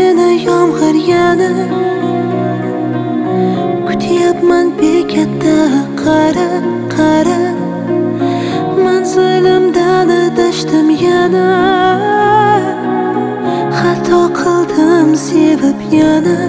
seni yomg'ir yana kutyapman bekatda qara qara manzilimdan adashdim yana xato qildim sevib yana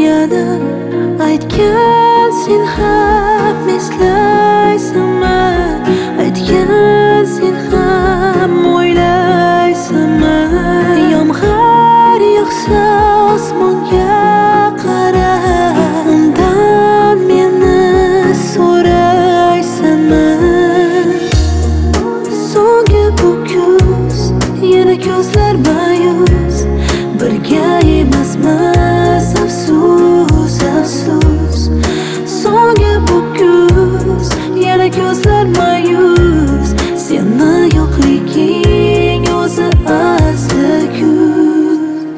aytgan sen ham eslaysanmi aytgan sen ham o'ylaysanmi yomg'ir yog'sa osmonga qara undan meni so'raysanmi so'nggi bu kuz yana ko'zlar ma'yus birga emasmiz afsus afsus so'nggi bu kuz yana ko'zlar ma'yus seni yo'qliging o'zi asli kuz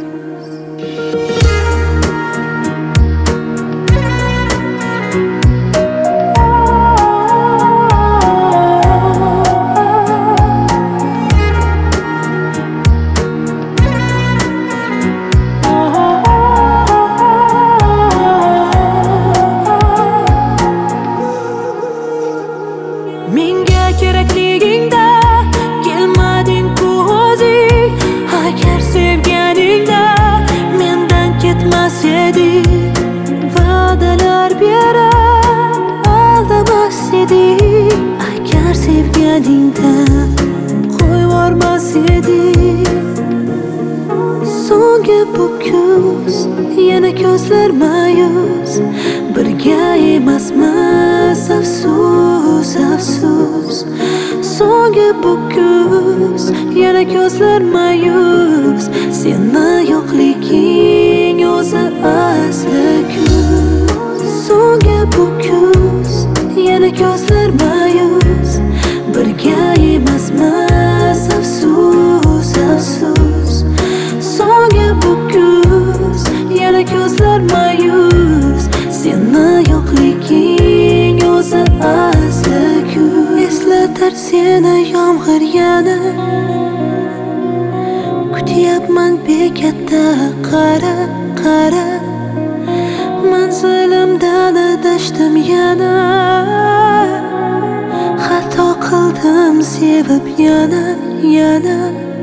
menga kerakligingda kelmading-ku o'zing agar sevganingda mendan ketmas eding va'dalar berib aldamas eding agar sevganingda qo'yvormas eding so'nggi bu kuz yana ko'zlar ma'yus birga emasmiz afsus afsus so'nggi bu kuz yana ko'zlar ma'yus seni yo'qliging o'zi asli kuz so'nggi bu kuz yana ko'zlar ma'yus birga emasmiz afsus afsus so'nggi bu kuz yana ko'zlar ma'yus seni yo'qliging o'zi asli kuz eslatar seni yomg'ir yana kutyapman bekatda qara qara manzilimdan adashdim yana xato qildim sevib yana